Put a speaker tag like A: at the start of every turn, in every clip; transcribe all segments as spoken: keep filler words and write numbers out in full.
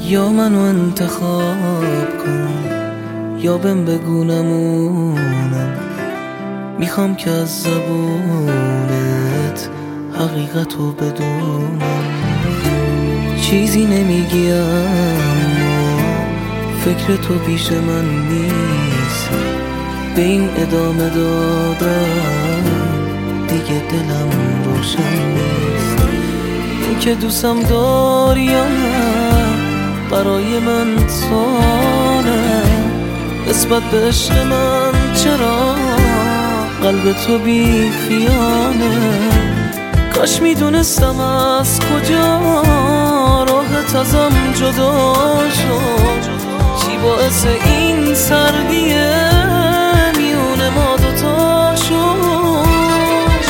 A: یا منو انتخاب کن یا بهم بگو نمونم. میخوام که از زبونت حقیقتو بدونم. چیزی نمیگی اما فکر تو پیش من نیست. به این ادامه دادم دیگه دلم روشن نیست. این که دوستم داری یا نه برای من سواله. نسبت به عشق من چرا قلب تو بی خیانه؟ کاش میدونستم از کجا راحت ازم جدا شد. چی باعث این سردیه میون ما دوتا شد.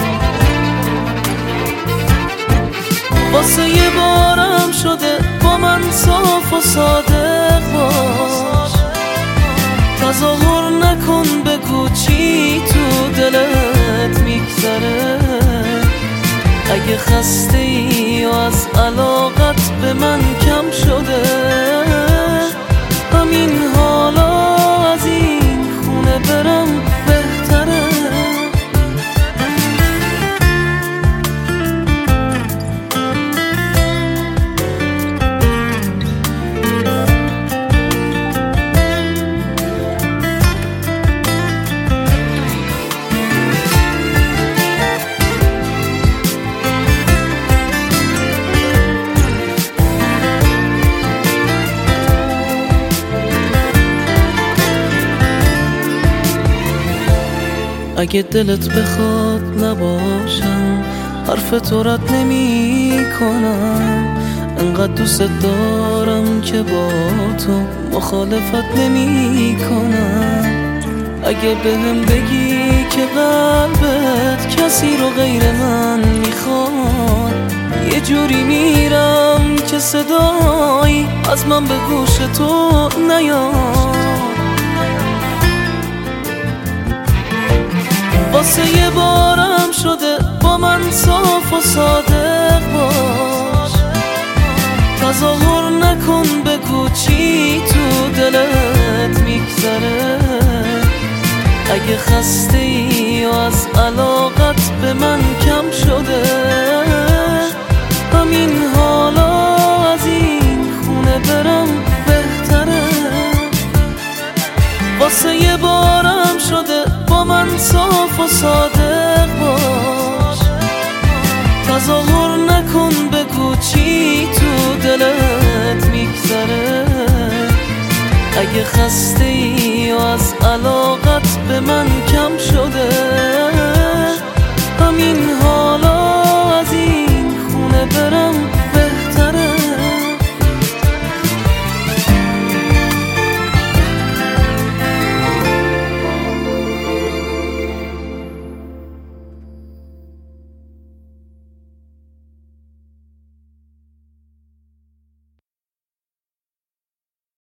A: واسه یه بارم شده با من صاف و صادق باش. تظاهر نکن بگو چی تو دلت میگذره. اگه خسته ای و از علاقت به من کم شده، همین حالا از این خونه برم بهتره. اگه دلت بخواد نباشم حرف تو رد نمی کنم. انقدر دوست دارم که با تو مخالفت نمی کنم. اگه بهم بگی که قلبت کسی رو غیر من میخواد، یه جوری میرم که صدایی از من به گوش تو نیاد. واسه یه بارم شده با من صاف و صادق باش. تظاهر نکن بگو چی تو دلت میگذره. اگه خسته ای و از علاقت به من کم شده، همین حالا از این خونه برم بهتره. واسه یه بارم شده با من صاف و صادق باش. تظاهر نکن بگو چی تو دلت میگذره. اگه خسته ای و از علاقت به من کم شده، همین